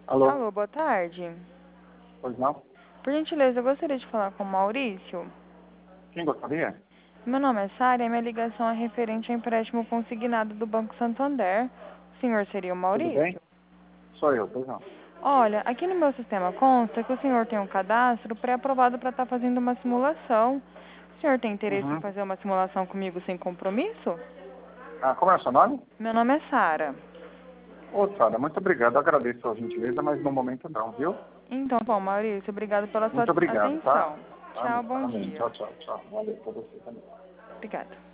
Alô? Alô, boa tarde. Pois não? Por gentileza, eu gostaria de falar com o Maurício. Quem gostaria? Meu nome é Sara e minha ligação é referente ao empréstimo consignado do Banco Santander. O senhor seria o Tudo bem? Maurício? Sou eu, pois não. Olha, aqui no meu sistema consta que o senhor tem um cadastro pré-aprovado para estar fazendo uma simulação. O senhor tem interesse em Uhum. fazer uma simulação comigo sem compromisso? Ah, como é o seu nome? Meu nome é Sara. Ô, Sara, muito obrigado. Eu agradeço a gentileza, mas no momento não, viu? Então, bom, Maurício, obrigado pela sua Muito obrigado, tá? atenção. Tchau, Amém, bom amém. dia. Tchau, tchau, tchau. Valeu pra você também. Obrigada.